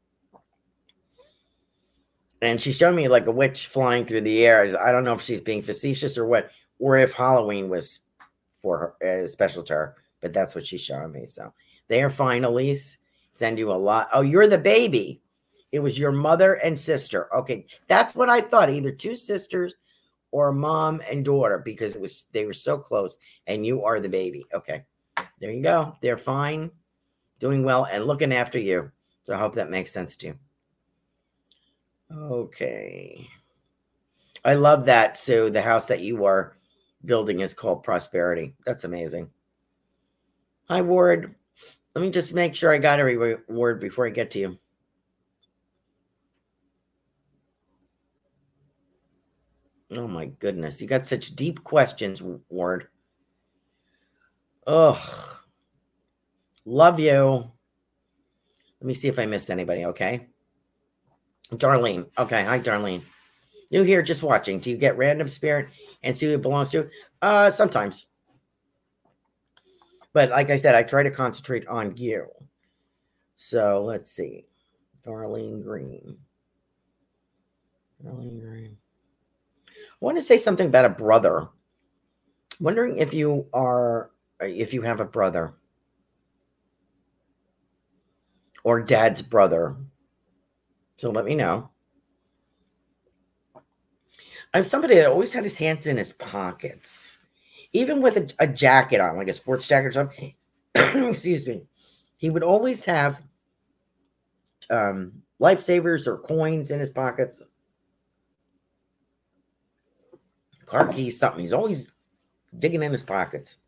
Speaker 5: And she's showing me like a witch flying through the air. I don't know if she's being facetious or what, or if Halloween was for her, uh, special to her. But that's what she's showing me. So they are fine, Elise. Send you a lot. Oh, you're the baby. It was your mother and sister. Okay, that's what I thought. Either two sisters or mom and daughter, because it was they were so close. And you are the baby. Okay, there you go. They're fine, doing well, and looking after you. So I hope that makes sense to you. Okay. I love that, Sue. The house that you are building is called Prosperity. That's amazing. Hi, Ward. Let me just make sure I got every word before I get to you. Oh, my goodness. You got such deep questions, Ward. Ugh. Love you. Let me see if I missed anybody, okay? Darlene. Okay, hi, Darlene. New here, just watching. Do you get random spirit and see who it belongs to? Uh, sometimes. But like I said, I try to concentrate on you. So let's see. Darlene Green. Darlene Green. I want to say something about a brother. Wondering if you are, if you have a brother. Or dad's brother. So let me know. I'm somebody that always had his hands in his pockets. Even with a, a jacket on, like a sports jacket or something. Excuse me. He would always have um, lifesavers or coins in his pockets. Car keys, something. He's always digging in his pockets.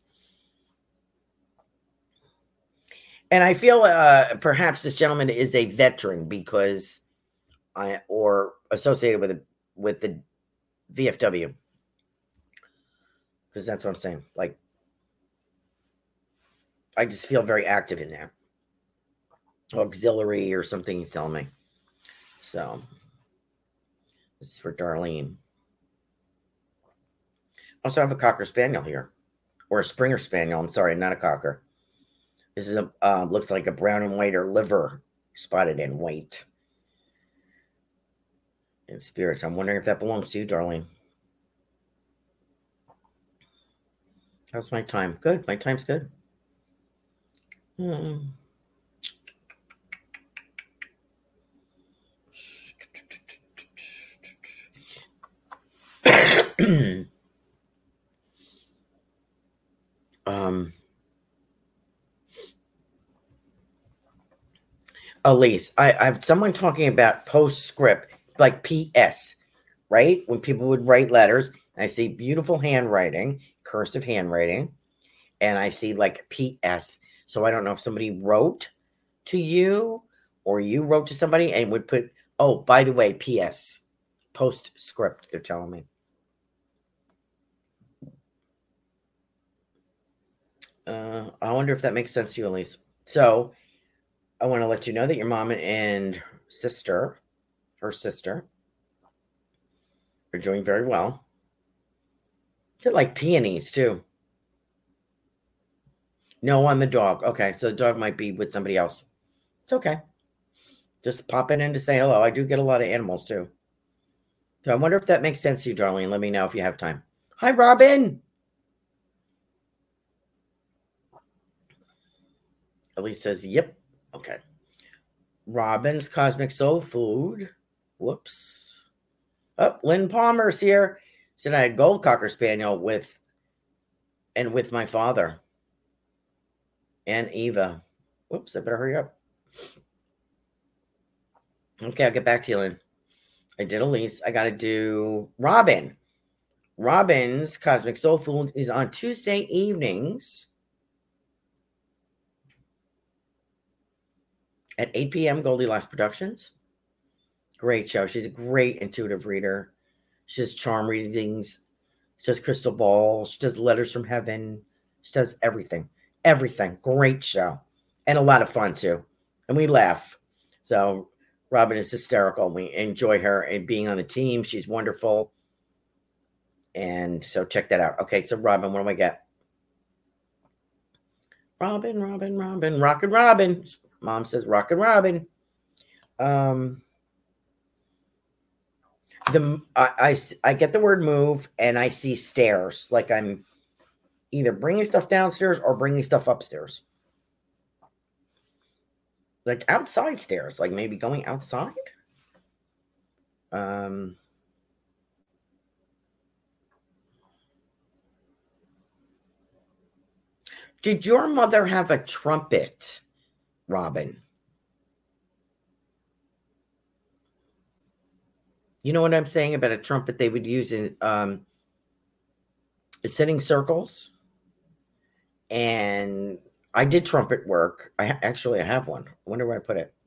Speaker 5: And I feel uh, perhaps this gentleman is a veteran because I, or associated with, a, with the V F W. Because that's what I'm saying. Like, I just feel very active in there. Auxiliary or something he's telling me. So, this is for Darlene. Also have a Cocker Spaniel here. Or a Springer Spaniel. I'm sorry, not a Cocker. This is a, uh, looks like a brown and white or liver spotted in white. In spirits. I'm wondering if that belongs to you, Darlene. How's my time? Good. My time's good. Hmm. um, Elise, I, I have someone talking about postscript, like P S, right? When people would write letters, I see beautiful handwriting, cursive handwriting, and I see like P S. So I don't know if somebody wrote to you or you wrote to somebody and would put, oh, by the way, P S, postscript, they're telling me. Uh, I wonder if that makes sense to you, Elise. So I want to let you know that your mom and sister, her sister, are doing very well. They're like peonies, too. No on the dog. Okay, so the dog might be with somebody else. It's okay. Just popping in to say hello. I do get a lot of animals, too. So I wonder if that makes sense to you, darling. Let me know if you have time. Hi, Robin. Elise says, yep. Okay. Robin's Cosmic Soul Food. Whoops. Oh, Lynn Palmer's here. Said I had Gold Cocker Spaniel with, and with my father. And Eva. Whoops, I better hurry up. Okay, I'll get back to you, Lynn. I did Elise. I got to do Robin. Robin's Cosmic Soul Food is on Tuesday evenings at eight p.m. Goldilocks Productions. Great show. She's a great intuitive reader. She does charm readings. She does crystal ball. She does letters from heaven. She does everything. Everything. Great show. And a lot of fun, too. And we laugh. So Robin is hysterical. We enjoy her and being on the team. She's wonderful. And so check that out. Okay, so Robin, what do I get? Robin, Robin, Robin. Rockin' Robin. Mom says Rockin' Robin. Um... The I, I, I get the word move and I see stairs, like I'm either bringing stuff downstairs or bringing stuff upstairs. Like outside stairs, like maybe going outside. Um, did your mother have a trumpet, Robin? You know what I'm saying about a trumpet they would use in um, sitting circles? And I did trumpet work. I actually I have one. I wonder where I put it.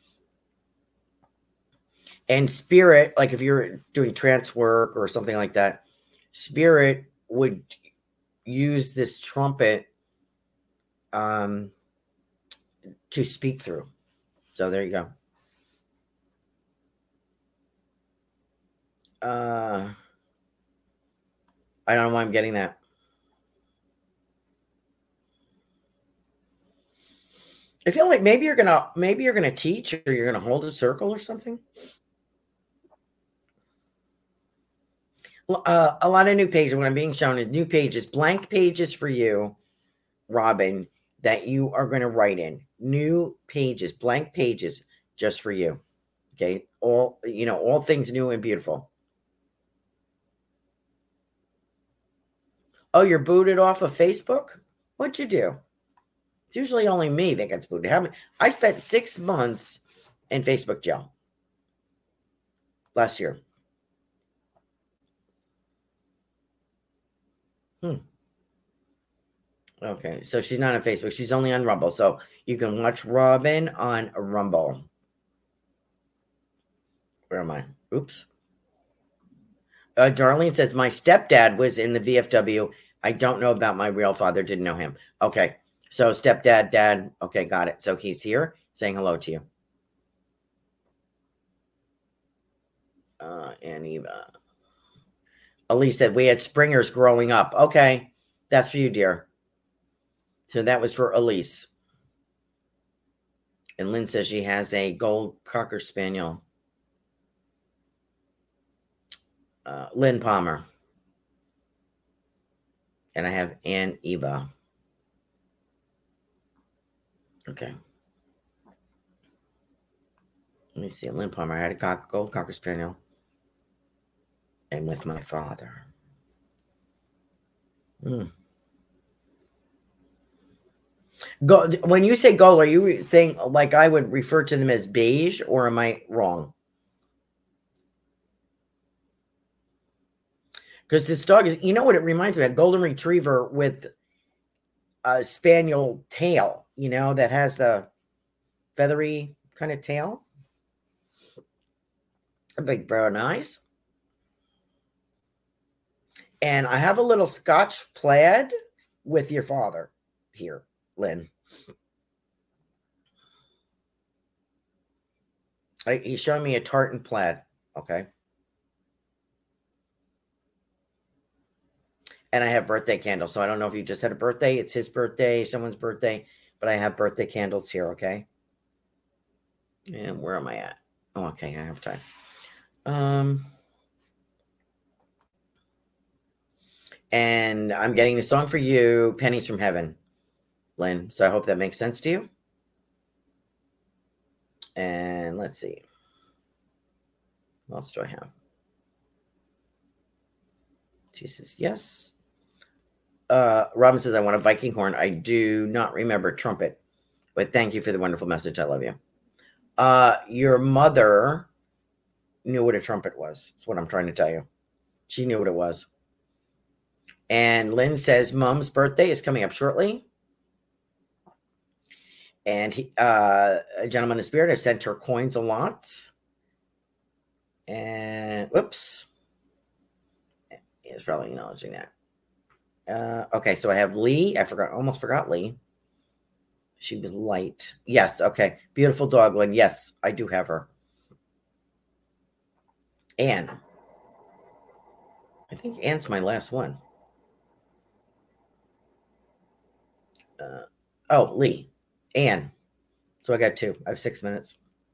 Speaker 5: And spirit, like if you're doing trance work or something like that, spirit would use this trumpet um, to speak through. So there you go. Uh, I don't know why I'm getting that. I feel like maybe you're gonna maybe you're gonna teach or you're gonna hold a circle or something. Uh, a lot of new pages. What I'm being shown is new pages, blank pages for you, Robin, that you are going to write in. New pages, blank pages, just for you. Okay, all you know, all things new and beautiful. Oh, you're booted off of Facebook? What'd you do? It's usually only me that gets booted. How many? I spent six months in Facebook jail last year. Hmm. Okay, so she's not on Facebook. She's only on Rumble. So you can watch Robin on Rumble. Where am I? Oops. Uh, Darlene says, my stepdad was in the V F W. I don't know about my real father. Didn't know him. Okay. So stepdad, dad. Okay, got it. So he's here saying hello to you. Uh, and Eva. Elise said, we had Springers growing up. Okay. That's for you, dear. So that was for Elise. And Lynn says she has a gold Cocker Spaniel. Uh, Lynn Palmer. And I have Ann Eva. Okay. Let me see. Lynn Palmer. I had a cock, gold Cocker Spaniel. And with my father. Hmm. Gold, when you say gold, are you saying like I would refer to them as beige, or am I wrong? Because this dog is, you know what it reminds me of? A golden retriever with a spaniel tail, you know, that has the feathery kind of tail. A big brown eyes. And I have a little Scotch plaid with your father. here, Lynn. I, he's showing me a tartan plaid. Okay. And I have birthday candles. So I don't know if you just had a birthday. It's his birthday, someone's birthday. But I have birthday candles here, okay? And where am I at? Oh, okay, I have time. Um, and I'm getting a song for you, Pennies from Heaven, Lynn. So I hope that makes sense to you. And let's see. What else do I have? She says, yes. Uh, Robin says, I want a Viking horn. I do not remember trumpet, but thank you for the wonderful message. I love you. Uh, your mother knew what a trumpet was. That's what I'm trying to tell you. She knew what it was. And Lynn says, Mom's birthday is coming up shortly. And he, uh, a gentleman in spirit has sent her coins a lot. And whoops. He's probably acknowledging that. Uh, okay, so I have Lee. I forgot, almost forgot Lee. She was light. Yes, okay. Beautiful dog, Lynn. Yes, I do have her. Anne. I think Anne's my last one. Uh, oh, Lee. Anne. So I got two. I have six minutes.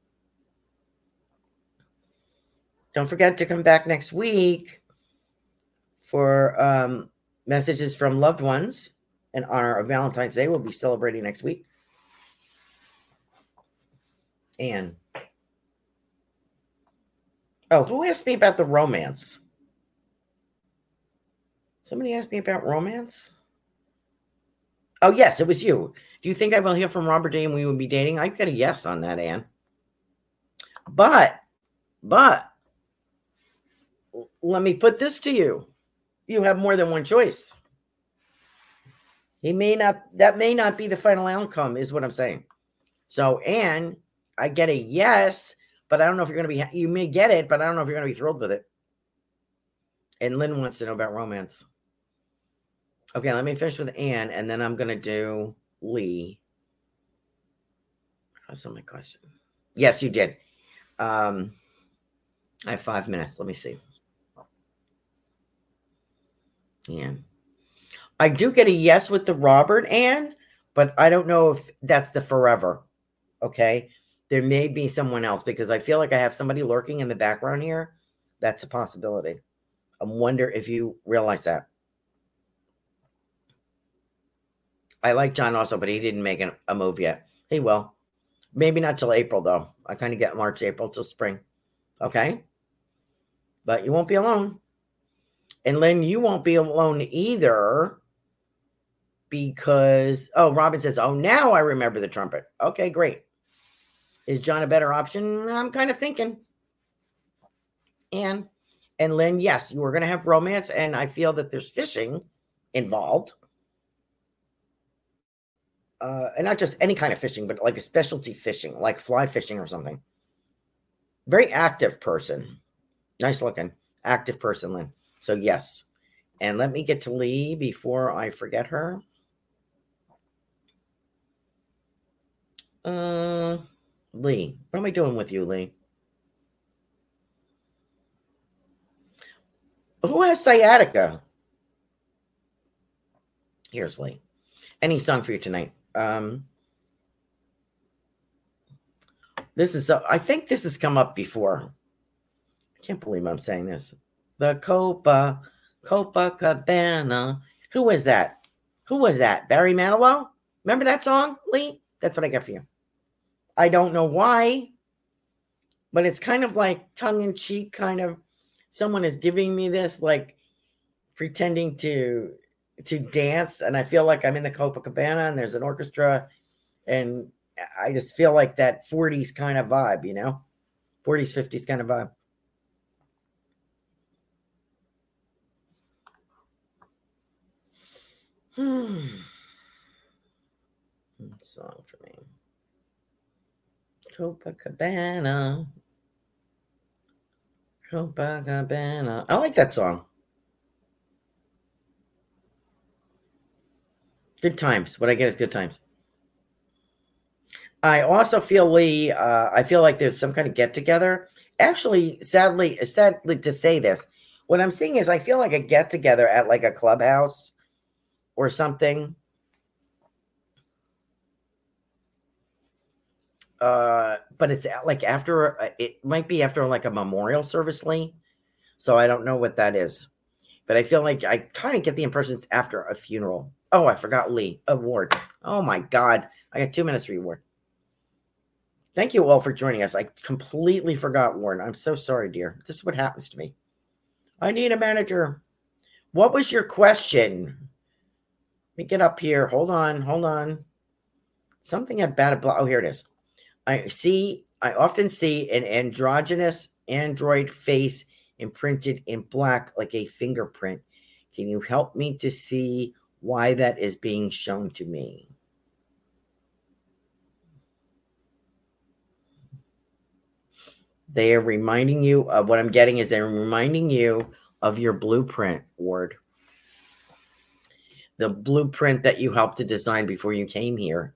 Speaker 5: Don't forget to come back next week for um, messages from loved ones in honor of Valentine's Day. We'll be celebrating next week. And oh, who asked me about the romance? Somebody asked me about romance? Oh, yes, it was you. Do you think I will hear from Robert Day and we will be dating? I've got a yes on that, Anne. But, but, let me put this to you. You have more than one choice. He may not, that may not be the final outcome, is what I'm saying. So, Anne, I get a yes, but I don't know if you're going to be, you may get it, but I don't know if you're going to be thrilled with it. And Lynn wants to know about romance. Okay, let me finish with Anne, and then I'm going to do Lee. That's my question. Yes, you did. Um, I have five minutes. Let me see. Anne. I do get a yes with the Robert, Anne, but I don't know if that's the forever. Okay? There may be someone else because I feel like I have somebody lurking in the background here. That's a possibility. I wonder if you realize that. I like John also, but he didn't make a, a move yet. He will. Maybe not till April, though. I kind of get March, April till spring. Okay? But you won't be alone. And Lynn, you won't be alone either because, oh, Robin says, oh, now I remember the trumpet. Okay, great. Is John a better option? I'm kind of thinking. And, and Lynn, yes, you are going to have romance, and I feel that there's fishing involved. Uh, and not just any kind of fishing, but like a specialty fishing, like fly fishing or something. Very active person. Nice looking. Active person, Lynn. So, yes. And let me get to Lee before I forget her. Uh, Lee. What am I doing with you, Lee? Who has sciatica? Here's Lee. Any song for you tonight? Um, this is, uh, I think this has come up before. I can't believe I'm saying this. The Copa, Copacabana. Who was that? Who was that? Barry Manilow? Remember that song, Lee? That's what I got for you. I don't know why, but it's kind of like tongue-in-cheek, kind of. Someone is giving me this, like pretending to to dance, and I feel like I'm in the Copacabana, and there's an orchestra, and I just feel like that forties kind of vibe, you know? forties, fifties kind of vibe. Hmm. Song for me. Copacabana. Copacabana. I like that song. Good times. What I get is good times. I also feel, Lee, uh, I feel like there's some kind of get-together. Actually, sadly, sadly to say this, what I'm seeing is I feel like a get-together at like a clubhouse or something. Uh, but it's like after, it might be after like a memorial service, Lee. So I don't know what that is. But I feel like I kind of get the impression it's after a funeral. Oh, I forgot Lee. Award. Oh my God. I got two minutes for you, Ward. Thank you all for joining us. I completely forgot, Warren. I'm so sorry, dear. This is what happens to me. I need a manager. What was your question? Let me get up here. Hold on. Hold on. Something had bad. Oh, here it is. I see. I often see an androgynous android face imprinted in black like a fingerprint. Can you help me to see why that is being shown to me? They are reminding you of what I'm getting is they're reminding you of your blueprint, Ward. The blueprint that you helped to design before you came here.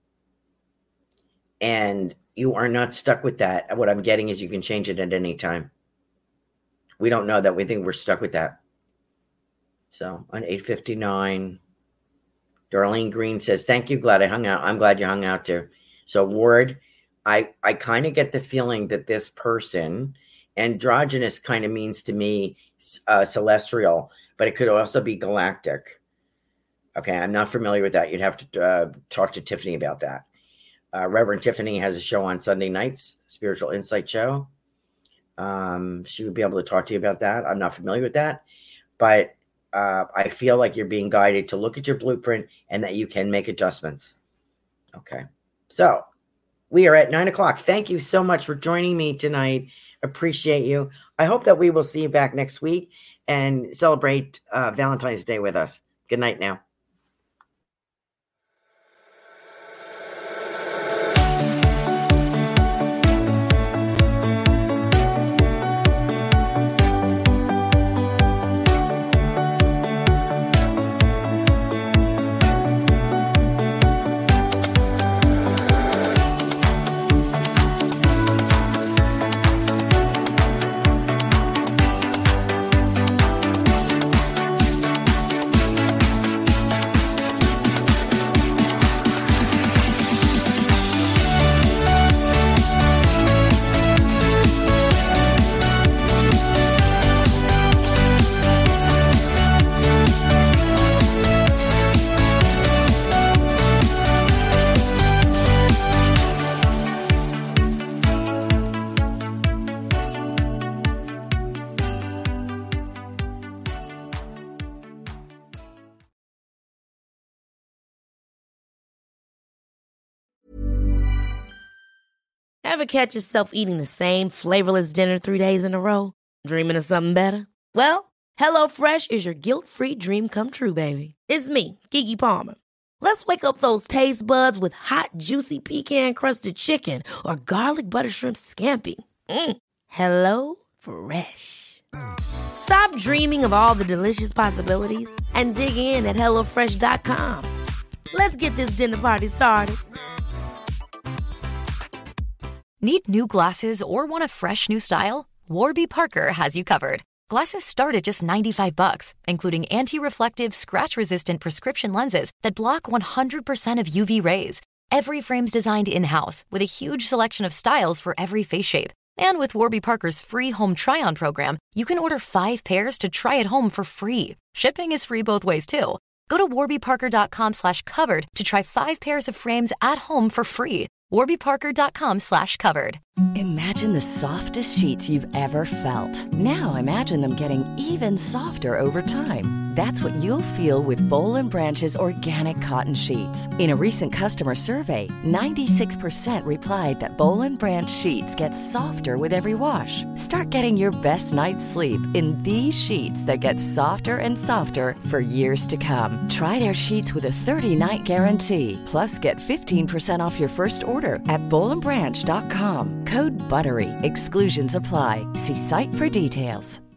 Speaker 5: And you are not stuck with that. What I'm getting is you can change it at any time. We don't know that. We think we're stuck with that. So on eight fifty-nine, Darlene Green says, thank you. Glad I hung out. I'm glad you hung out too. So Ward, I, I kind of get the feeling that this person, androgynous kind of means to me uh, celestial, but it could also be galactic. Okay, I'm not familiar with that. You'd have to uh, talk to Tiffany about that. Uh, Reverend Tiffany has a show on Sunday nights, Spiritual Insight Show. Um, she would be able to talk to you about that. I'm not familiar with that, but uh, I feel like you're being guided to look at your blueprint and that you can make adjustments. Okay, so we are at nine o'clock. Thank you so much for joining me tonight. Appreciate you. I hope that we will see you back next week and celebrate uh, Valentine's Day with us. Good night now.
Speaker 3: Ever catch yourself eating the same flavorless dinner three days in a row? Dreaming of something better? Well, HelloFresh is your guilt-free dream come true, baby. It's me, Keke Palmer. Let's wake up those taste buds with hot, juicy pecan-crusted chicken or garlic butter shrimp scampi. Mm. Hello Fresh. Stop dreaming of all the delicious possibilities and dig in at hello fresh dot com. Let's get this dinner party started.
Speaker 7: Need new glasses or want a fresh new style? Warby Parker has you covered. Glasses start at just ninety-five bucks, including anti-reflective, scratch-resistant prescription lenses that block one hundred percent of U V rays. Every frame's designed in-house with a huge selection of styles for every face shape. And with Warby Parker's free home try-on program, you can order five pairs to try at home for free. Shipping is free both ways, too. Go to warby parker dot com slash covered to try five pairs of frames at home for free. warby parker dot com slash covered.
Speaker 8: Imagine the softest sheets you've ever felt. Now imagine them getting even softer over time. That's what you'll feel with Boll and Branch's organic cotton sheets. In a recent customer survey, ninety-six percent replied that Boll and Branch sheets get softer with every wash. Start getting your best night's sleep in these sheets that get softer and softer for years to come. Try their sheets with a thirty-night guarantee. Plus, get fifteen percent off your first order at boll and branch dot com. Code BUTTERY. Exclusions apply. See site for details.